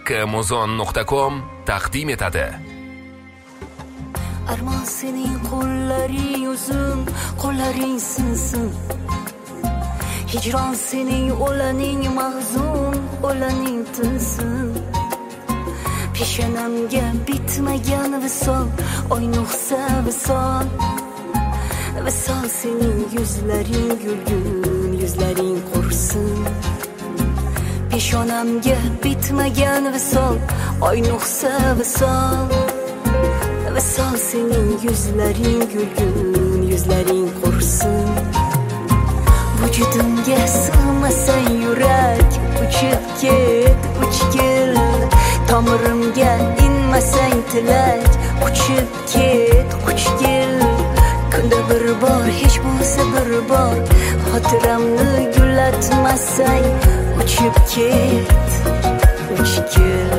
haqqamuzon.com taqdim etadi. Armon sening qo'llaring uzun, qo'llaring sinsin. Hijron sening o'laning mahzun, o'laning tinsin. Peshanamga bitmagan visol, oy nuqsa visol. Visol sening yuzlaring gulgun, yuzlaring qursin. Peshonamga bitmagan visol, oy nuqsa visol. Visol sening yuzlaring gulgun, yuzlaring qursin. Vujudimga sig'masang yurak, uchib ket, uchgil. Tomirimga inmasang tilak, uchib ket, uchgil. Kunda bir bor, hech bo'lsa bir bor, xotiramni gullatmasang, uchib ket, uchgil.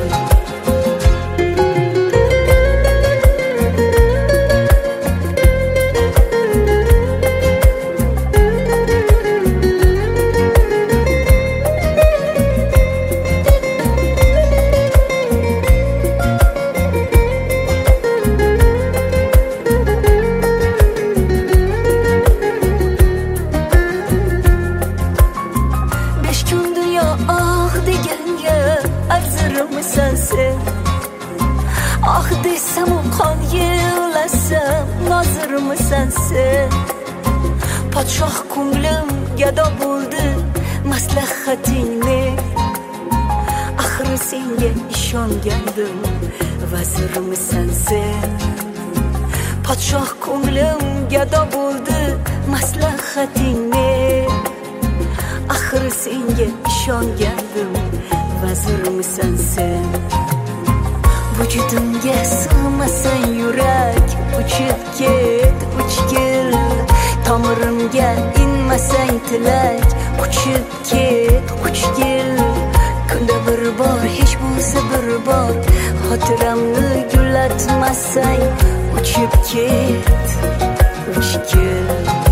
Ah desem o qon yig'lasam, nozirmisan sen? Podshoh ko'nglim gado bo'ldi, maslahating ne? Axir senga ishongandim, vazirmisan sen? Podshoh ko'nglim gado bo'ldi, maslahating ne? Axir senga ishongandim, vazirmisan sen? Vujudimga sig'masang yurak, uchib ket, uchgil. Tomirimga inmasang tilak, uchib ket, uchgil. Kunda bir bor, hech bo'lsa bir bor, xotiramni gullatmasang, uchib ket, uchgil.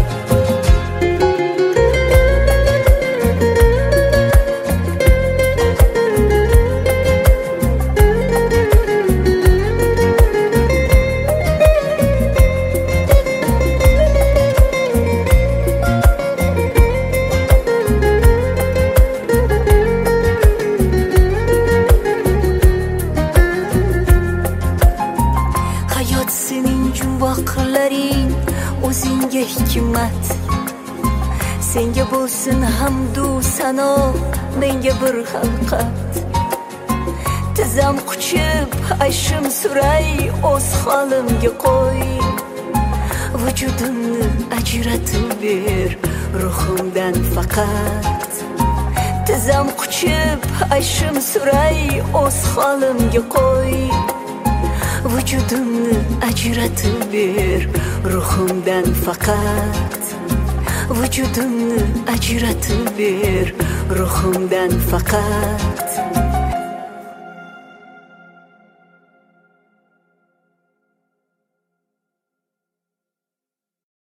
O'zingga hikmat, senga bo'lsin hamdu sano, menga bir xalqat. Tizam quchib, ayshim suray, o'z holimga qo'y. Vujudimni ajratib ber, ruhimdan faqat. Tizam quchib, ayshim suray, o'z holimga qo'y. Vujudimni ajratib ber, ruhimdan faqat. Vujudimni ajratib ber, ruhimdan faqat.